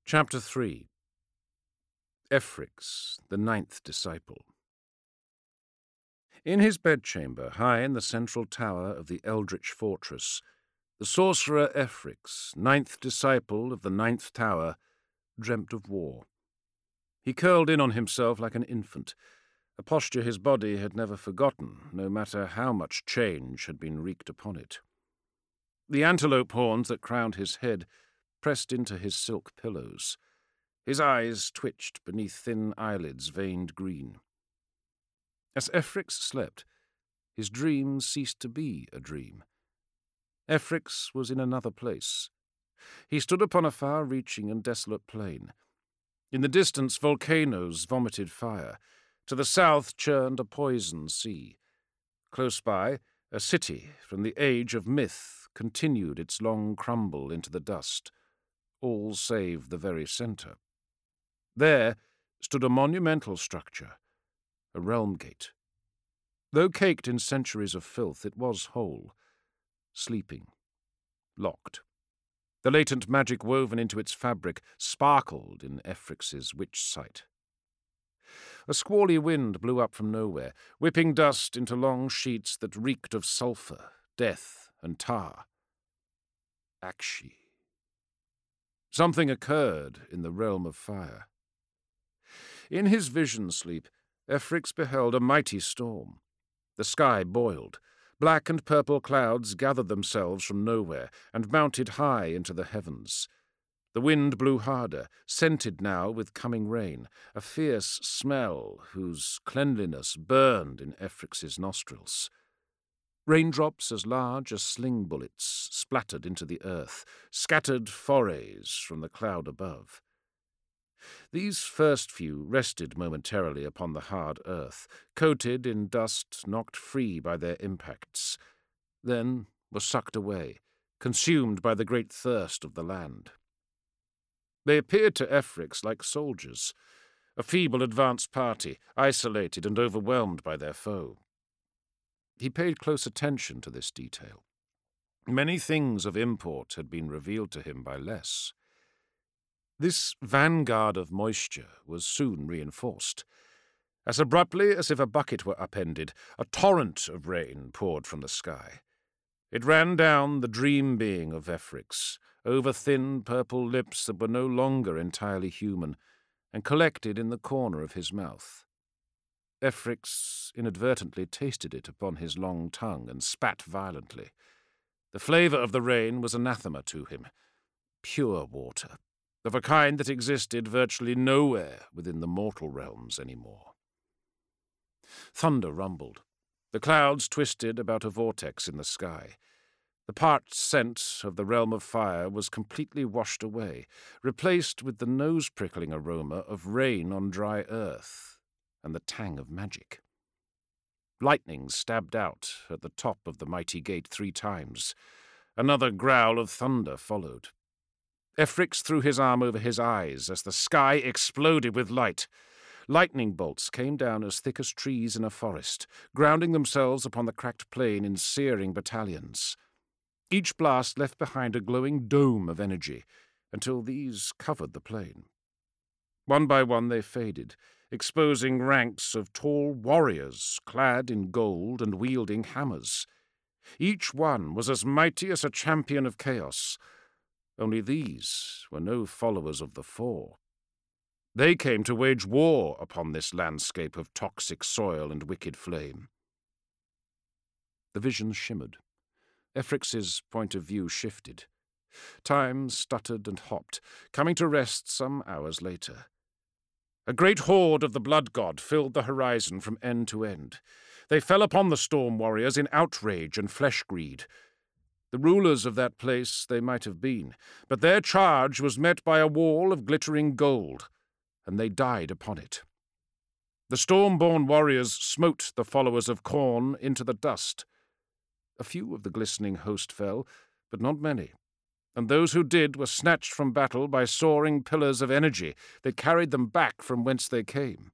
Chapter 3. Efrix, the Ninth Disciple. In his bedchamber, high in the central tower of the eldritch fortress, the sorcerer Efrix, ninth disciple of the ninth tower, dreamt of war. He curled in on himself like an infant, a posture his body had never forgotten, no matter how much change had been wreaked upon it. The antelope horns that crowned his head pressed into his silk pillows. His eyes twitched beneath thin eyelids veined green. As Efrix slept, his dream ceased to be a dream. Efrix was in another place. He stood upon a far-reaching and desolate plain. In the distance, volcanoes vomited fire. To the south churned a poison sea. Close by, a city from the age of myth continued its long crumble into the dust, all save the very centre. There stood a monumental structure, a realm gate. Though caked in centuries of filth, it was whole, sleeping, locked. The latent magic woven into its fabric sparkled in Efrix's witch sight. A squally wind blew up from nowhere, whipping dust into long sheets that reeked of sulphur, death, and tar. Akshi. Something occurred in the realm of fire. In his vision sleep, Efrix beheld a mighty storm. The sky boiled. Black and purple clouds gathered themselves from nowhere and mounted high into the heavens. The wind blew harder, scented now with coming rain, a fierce smell whose cleanliness burned in Efrix's nostrils. Raindrops as large as sling bullets splattered into the earth, scattered forays from the cloud above. These first few rested momentarily upon the hard earth, coated in dust knocked free by their impacts, then were sucked away, consumed by the great thirst of the land. They appeared to Efrix like soldiers, a feeble advance party, isolated and overwhelmed by their foe. He paid close attention to this detail. Many things of import had been revealed to him by less. This vanguard of moisture was soon reinforced. As abruptly as if a bucket were upended, a torrent of rain poured from the sky. It ran down the dream being of Efrix, over thin purple lips that were no longer entirely human, and collected in the corner of his mouth. Efrix inadvertently tasted it upon his long tongue and spat violently. The flavour of the rain was anathema to him. Pure water, of a kind that existed virtually nowhere within the mortal realms any more. Thunder rumbled. The clouds twisted about a vortex in the sky. The parched scent of the realm of fire was completely washed away, replaced with the nose-prickling aroma of rain on dry earth and the tang of magic. Lightning stabbed out at the top of the mighty gate 3 times. Another growl of thunder followed. Efrix threw his arm over his eyes as the sky exploded with light. Lightning bolts came down as thick as trees in a forest, grounding themselves upon the cracked plain in searing battalions. Each blast left behind a glowing dome of energy, until these covered the plain. One by one they faded, exposing ranks of tall warriors clad in gold and wielding hammers. Each one was as mighty as a champion of chaos. Only these were no followers of the Four. They came to wage war upon this landscape of toxic soil and wicked flame. The vision shimmered. Efrix's point of view shifted. Time stuttered and hopped, coming to rest some hours later. A great horde of the blood god filled the horizon from end to end. They fell upon the storm warriors in outrage and flesh-greed. The rulers of that place they might have been, but their charge was met by a wall of glittering gold, and they died upon it. The storm-born warriors smote the followers of Khorne into the dust. A few of the glistening host fell, but not many, and those who did were snatched from battle by soaring pillars of energy that carried them back from whence they came.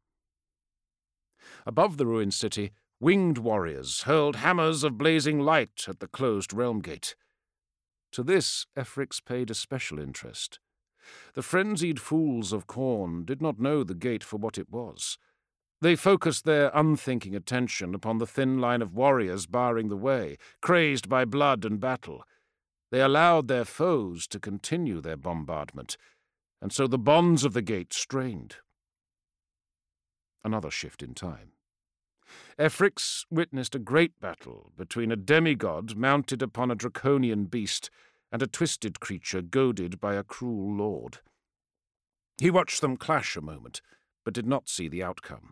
Above the ruined city, winged warriors hurled hammers of blazing light at the closed realm gate. To this Efrix paid a special interest. The frenzied fools of Khorne did not know the gate for what it was. They focused their unthinking attention upon the thin line of warriors barring the way, crazed by blood and battle. They allowed their foes to continue their bombardment, and so the bonds of the gate strained. Another shift in time. Efrix witnessed a great battle between a demigod mounted upon a draconian beast and a twisted creature goaded by a cruel lord. He watched them clash a moment, but did not see the outcome.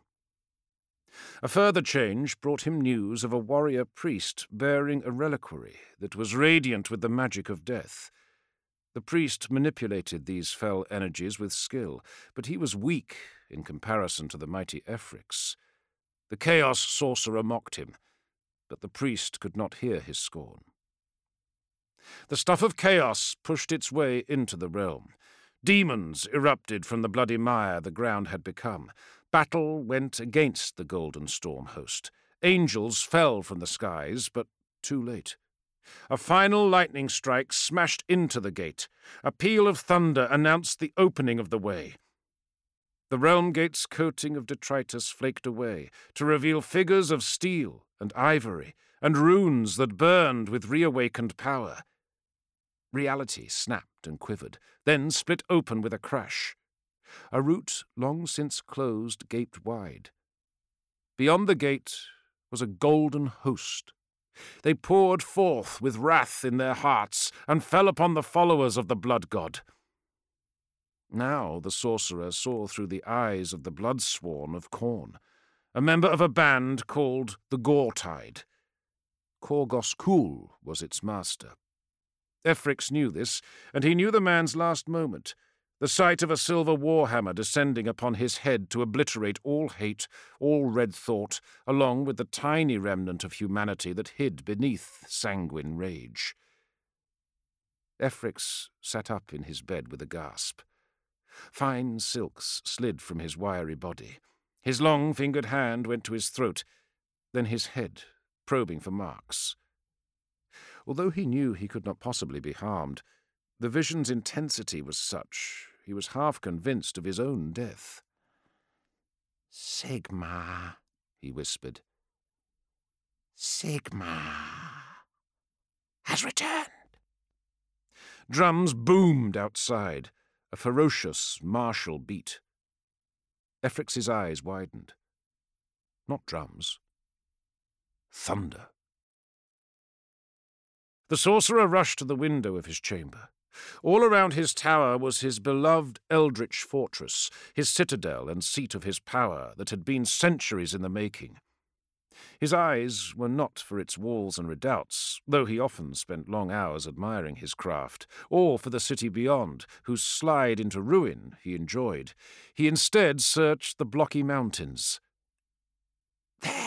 A further change brought him news of a warrior priest bearing a reliquary that was radiant with the magic of death. The priest manipulated these fell energies with skill, but he was weak in comparison to the mighty Efrix. The Chaos Sorcerer mocked him, but the priest could not hear his scorn. The stuff of chaos pushed its way into the realm. Demons erupted from the bloody mire the ground had become. Battle went against the Golden Storm host. Angels fell from the skies, but too late. A final lightning strike smashed into the gate. A peal of thunder announced the opening of the way. The realm gate's coating of detritus flaked away to reveal figures of steel and ivory and runes that burned with reawakened power. Reality snapped and quivered, then split open with a crash. A route long since closed gaped wide. Beyond the gate was a golden host. They poured forth with wrath in their hearts and fell upon the followers of the blood god. Now the sorcerer saw through the eyes of the bloodsworn of Khorne, a member of a band called the Gore-Tide. Korgos Kul was its master. Efrix knew this, and he knew the man's last moment, the sight of a silver warhammer descending upon his head to obliterate all hate, all red thought, along with the tiny remnant of humanity that hid beneath sanguine rage. Efrix sat up in his bed with a gasp. Fine silks slid from his wiry body. His long-fingered hand went to his throat, then his head, probing for marks. Although he knew he could not possibly be harmed, the vision's intensity was such he was half convinced of his own death. "Sigmar," he whispered. "Sigmar has returned." Drums boomed outside, a ferocious, martial beat. Efrix's eyes widened. Not drums. Thunder. The sorcerer rushed to the window of his chamber. All around his tower was his beloved Eldritch fortress, his citadel and seat of his power that had been centuries in the making. His eyes were not for its walls and redoubts, though he often spent long hours admiring his craft, or for the city beyond, whose slide into ruin he enjoyed. He instead searched the blocky mountains. There!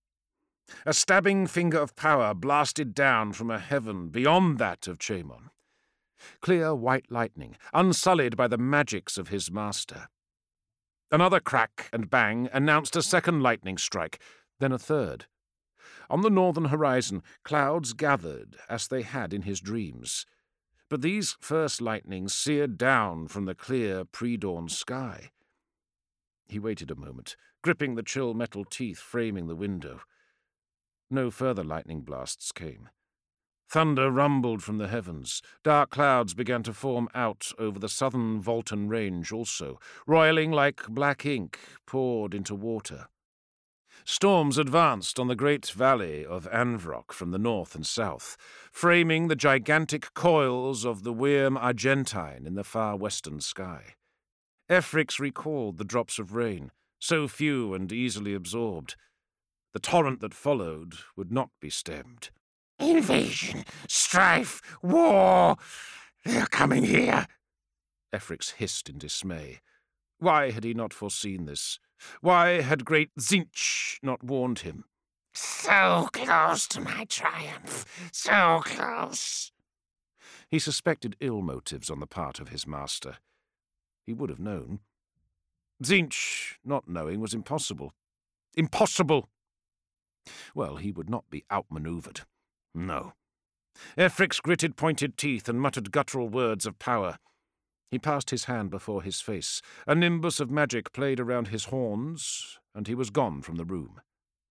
A stabbing finger of power blasted down from a heaven beyond that of Chaemon. Clear white lightning, unsullied by the magics of his master. Another crack and bang announced a second lightning strike, then a third. On the northern horizon, clouds gathered as they had in his dreams. But these first lightnings seared down from the clear pre-dawn sky. He waited a moment, gripping the chill metal teeth framing the window. No further lightning blasts came. Thunder rumbled from the heavens. Dark clouds began to form out over the southern Voltan range also, roiling like black ink poured into water. Storms advanced on the great valley of Anvrok from the north and south, framing the gigantic coils of the Wyrm Argentine in the far western sky. Efrix recalled the drops of rain, so few and easily absorbed. The torrent that followed would not be stemmed. "Invasion, strife, war! They're coming here!" Efrix hissed in dismay. Why had he not foreseen this? Why had great Tzeentch not warned him? "So close to my triumph, so close!" He suspected ill motives on the part of his master. He would have known. Tzeentch not knowing was impossible. Impossible! Well, he would not be outmaneuvered. No. Efrix gritted pointed teeth and muttered guttural words of power. He passed his hand before his face. A nimbus of magic played around his horns, and he was gone from the room.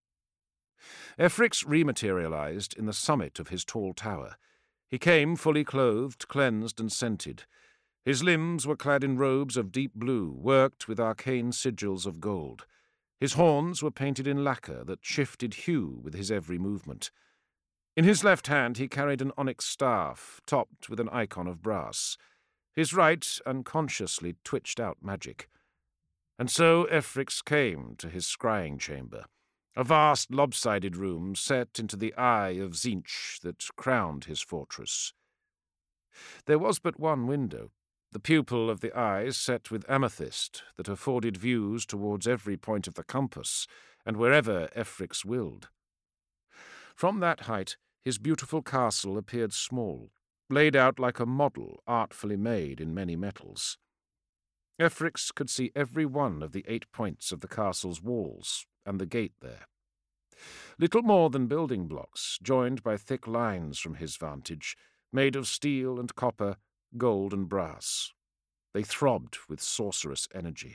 Efrix rematerialized in the summit of his tall tower. He came fully clothed, cleansed, and scented. His limbs were clad in robes of deep blue, worked with arcane sigils of gold. His horns were painted in lacquer that shifted hue with his every movement. In his left hand he carried an onyx staff, topped with an icon of brass. His right unconsciously twitched out magic. And so Efrix came to his scrying chamber, a vast lopsided room set into the eye of Tzeentch that crowned his fortress. There was but one window, the pupil of the eye set with amethyst that afforded views towards every point of the compass and wherever Efrix willed. From that height his beautiful castle appeared small, laid out like a model artfully made in many metals. Efrix could see every one of the 8 points of the castle's walls and the gate there. Little more than building blocks, joined by thick lines from his vantage, made of steel and copper, gold and brass. They throbbed with sorcerous energy.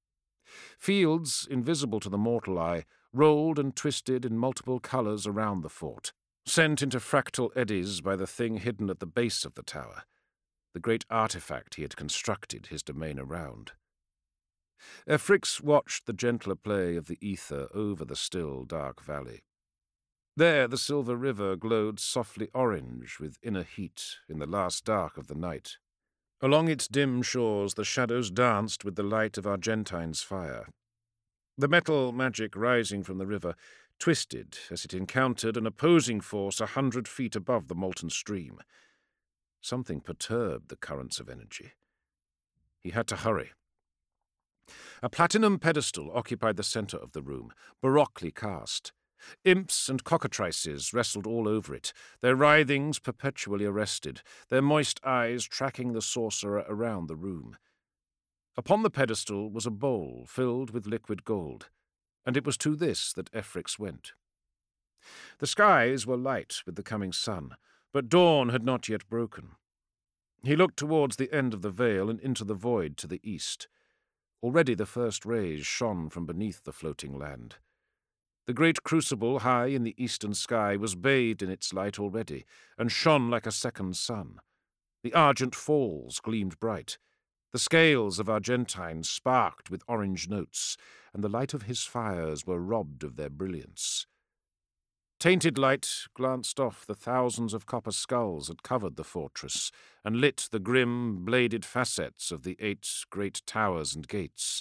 Fields, invisible to the mortal eye, rolled and twisted in multiple colours around the fort, sent into fractal eddies by the thing hidden at the base of the tower, the great artifact he had constructed his domain around. Efrix watched the gentler play of the ether over the still, dark valley. There the silver river glowed softly orange with inner heat in the last dark of the night. Along its dim shores the shadows danced with the light of Argentine's fire. The metal magic rising from the river twisted as it encountered an opposing force 100 feet above the molten stream. Something perturbed the currents of energy. He had to hurry. A platinum pedestal occupied the center of the room, baroquely cast. Imps and cockatrices wrestled all over it, their writhings perpetually arrested, their moist eyes tracking the sorcerer around the room. Upon the pedestal was a bowl filled with liquid gold, and it was to this that Efrix went. The skies were light with the coming sun, but dawn had not yet broken. He looked towards the end of the vale and into the void to the east. Already the first rays shone from beneath the floating land. The great crucible high in the eastern sky was bathed in its light already, and shone like a second sun. The argent falls gleamed bright. The scales of Argentine sparked with orange notes, and the light of his fires were robbed of their brilliance. Tainted light glanced off the thousands of copper skulls that covered the fortress, and lit the grim, bladed facets of the 8 great towers and gates.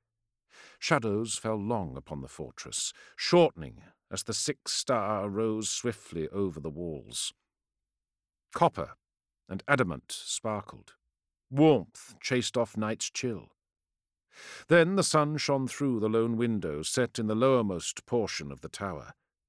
Shadows fell long upon the fortress, shortening as the 6th star rose swiftly over the walls. Copper and adamant sparkled. Warmth chased off night's chill. Then the sun shone through the lone window set in the lowermost portion of the tower.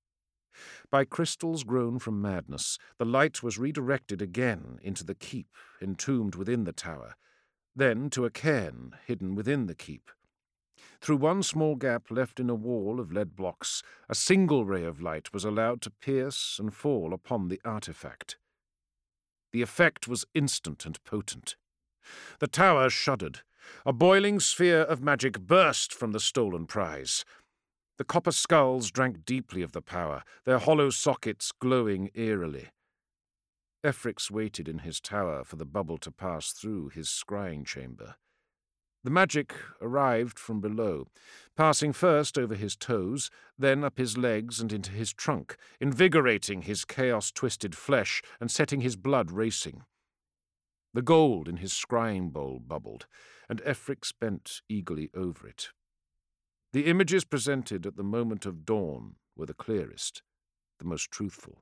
By crystals grown from madness, the light was redirected again into the keep entombed within the tower, then to a cairn hidden within the keep. Through one small gap left in a wall of lead blocks, a single ray of light was allowed to pierce and fall upon the artifact. The effect was instant and potent. The tower shuddered. A boiling sphere of magic burst from the stolen prize. The copper skulls drank deeply of the power, their hollow sockets glowing eerily. Efrix waited in his tower for the bubble to pass through his scrying chamber. The magic arrived from below, passing first over his toes, then up his legs and into his trunk, invigorating his chaos-twisted flesh and setting his blood racing. The gold in his scrying bowl bubbled, and Efrix bent eagerly over it. The images presented at the moment of dawn were the clearest, the most truthful.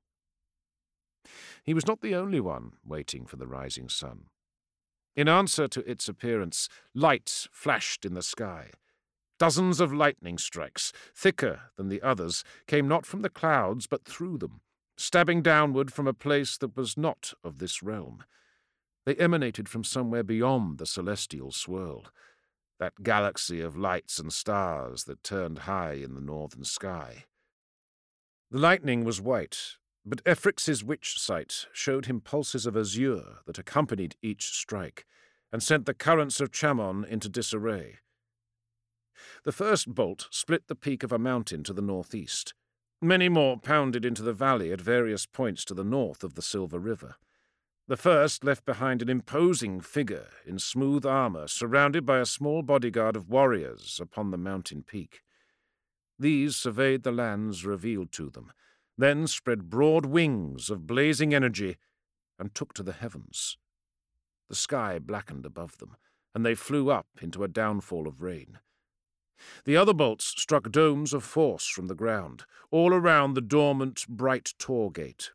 He was not the only one waiting for the rising sun. In answer to its appearance, light flashed in the sky. Dozens of lightning strikes, thicker than the others, came not from the clouds but through them, stabbing downward from a place that was not of this realm. They emanated from somewhere beyond the celestial swirl, that galaxy of lights and stars that turned high in the northern sky. The lightning was white, but Efrix's witch sight showed him pulses of azure that accompanied each strike, and sent the currents of Chamon into disarray. The first bolt split the peak of a mountain to the northeast. Many more pounded into the valley at various points to the north of the Silver River. The first left behind an imposing figure in smooth armor, surrounded by a small bodyguard of warriors upon the mountain peak. These surveyed the lands revealed to them, then spread broad wings of blazing energy and took to the heavens. The sky blackened above them, and they flew up into a downfall of rain. The other bolts struck domes of force from the ground, all around the dormant, bright Tor gate.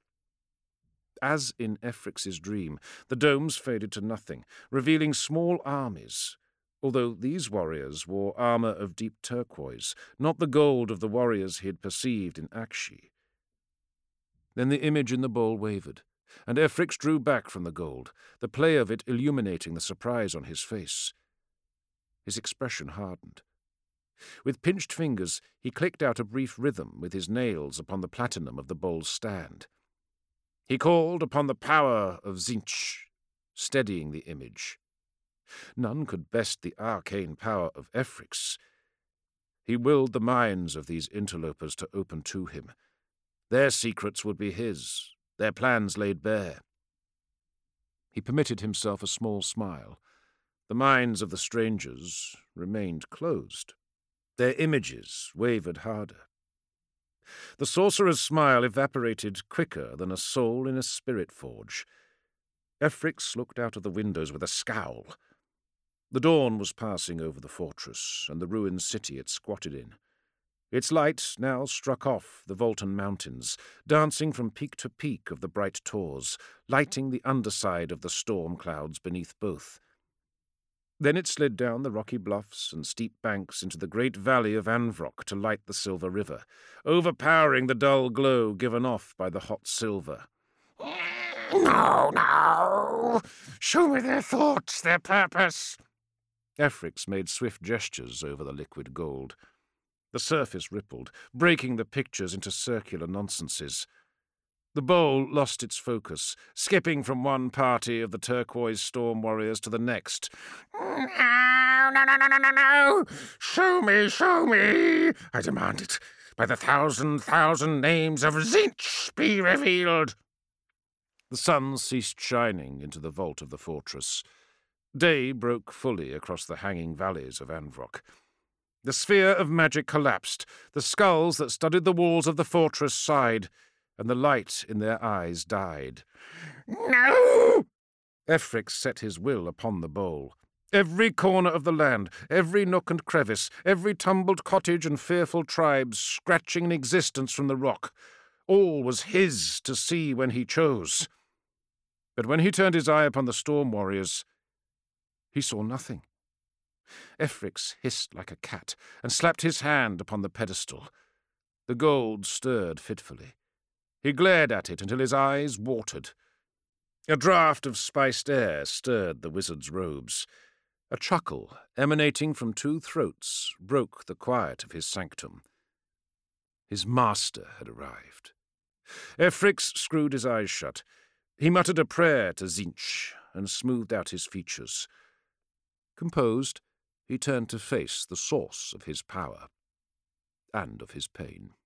As in Efrix's dream, the domes faded to nothing, revealing small armies, although these warriors wore armor of deep turquoise, not the gold of the warriors he had perceived in Akshi. Then the image in the bowl wavered, and Efrix drew back from the gold, the play of it illuminating the surprise on his face. His expression hardened. With pinched fingers, he clicked out a brief rhythm with his nails upon the platinum of the bowl's stand. He called upon the power of Tzeentch, steadying the image. None could best the arcane power of Efrix. He willed the minds of these interlopers to open to him. Their secrets would be his, their plans laid bare. He permitted himself a small smile. The minds of the strangers remained closed. Their images wavered harder. The sorcerer's smile evaporated quicker than a soul in a spirit forge. Efrix looked out of the windows with a scowl. The dawn was passing over the fortress and the ruined city it squatted in. Its light now struck off the Voltan mountains, dancing from peak to peak of the bright tors, lighting the underside of the storm clouds beneath both. Then it slid down the rocky bluffs and steep banks into the great valley of Anvrok to light the Silver River, overpowering the dull glow given off by the hot silver. No, no! Show me their thoughts, their purpose! Efrix made swift gestures over the liquid gold. The surface rippled, breaking the pictures into circular nonsenses. The bowl lost its focus, skipping from one party of the turquoise storm warriors to the next. No, no, no, no, no, no, no! Show me! I demand it. By the thousand names of Tzeentch be revealed! The sun ceased shining into the vault of the fortress. Day broke fully across the hanging valleys of Anvrok. The sphere of magic collapsed, the skulls that studded the walls of the fortress sighed, and the light in their eyes died. No! Efrix set his will upon the bowl. Every corner of the land, every nook and crevice, every tumbled cottage and fearful tribe scratching an existence from the rock, all was his to see when he chose. But when he turned his eye upon the storm warriors, he saw nothing. Efrix hissed like a cat and slapped his hand upon the pedestal. The gold stirred fitfully. He glared at it until his eyes watered. A draught of spiced air stirred the wizard's robes. A chuckle emanating from two throats broke the quiet of his sanctum. His master had arrived. Efrix screwed his eyes shut. He muttered a prayer to Tzeentch and smoothed out his features. Composed, he turned to face the source of his power and of his pain.